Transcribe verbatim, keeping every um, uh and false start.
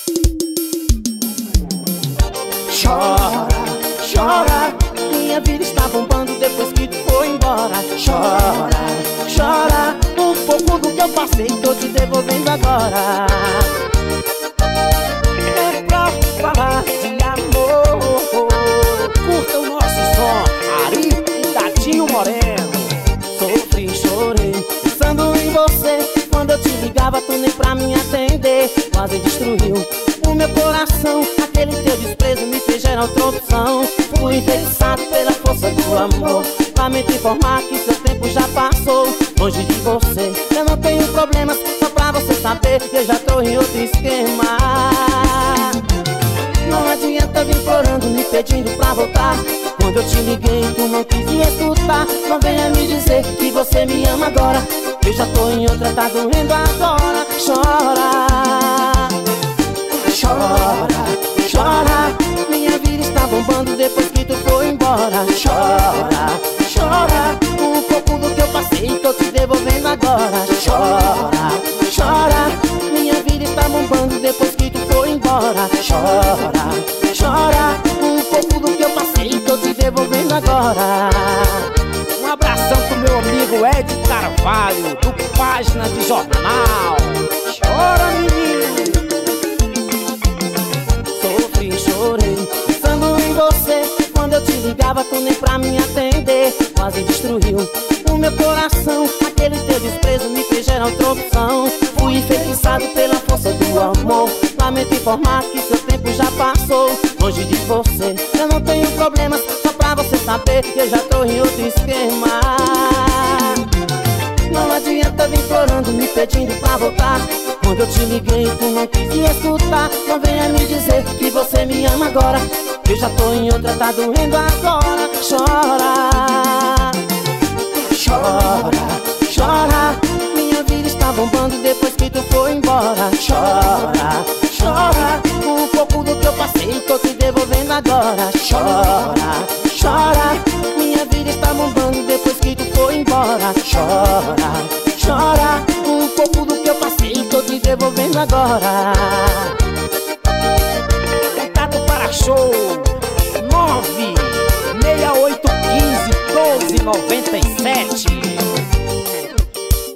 Chora, chora, minha vida está bombando depois que tu foi embora. Chora, chora, um pouco do que eu passei tô te devolvendo agora. É pra falar de amor. Curta o nosso som, Ari e Tatinho Moreno. Sofri, chorei, pensando em você. Quando eu te ligava tu nem pra me atender. Quase destruiu o meu coração. Aquele teu desprezo me fez gerar outra opção. Fui enfeitiçado pela força do amor. Lamento informar que seu tempo já passou. Longe de você, eu não tenho problemas. Só pra você saber, eu já tô em outro esquema. Não adianta vir implorando, me pedindo pra voltar. Quando eu te liguei, tu não quis me escutar. Não venha me dizer que você me ama agora. Eu já tô em outra, tá doendo agora. Chora, chora, chora, minha vida está bombando depois que tu foi embora. Chora, chora, um pouco do que eu passei tô te devolvendo agora. Chora, chora, minha vida está bombando depois que tu foi embora. Chora, chora, um pouco do que eu passei tô te devolvendo agora. Um abração pro meu amigo Ed Carvalho, do Página de Jornal. Chora, menino. Sofri, chorei, pensando em você. Quando eu te ligava tu nem pra me atender. Quase destruiu o meu coração. Aquele teu desprezo me fez gerar outra opção. Fui enfeitiçado pela força do amor. Lamento informar que seu tempo já passou. Longe de você, eu não tenho problemas. Só pra você saber que eu já tô em outro esquema. Não adianta vir implorando, me pedindo pra voltar. Quando eu te liguei, tu não quis me escutar. Não venha me dizer que você me ama agora. Eu já tô em outra, tá doendo agora. Chora, chora, chora, minha vida está bombando depois que tu foi embora. Chora, chora, um pouco do que eu passei tô te devolvendo agora. Chora, chora, minha vida está bombando depois que tu foi embora. Chora, chora, um pouco do que eu passei tô te devolvendo agora.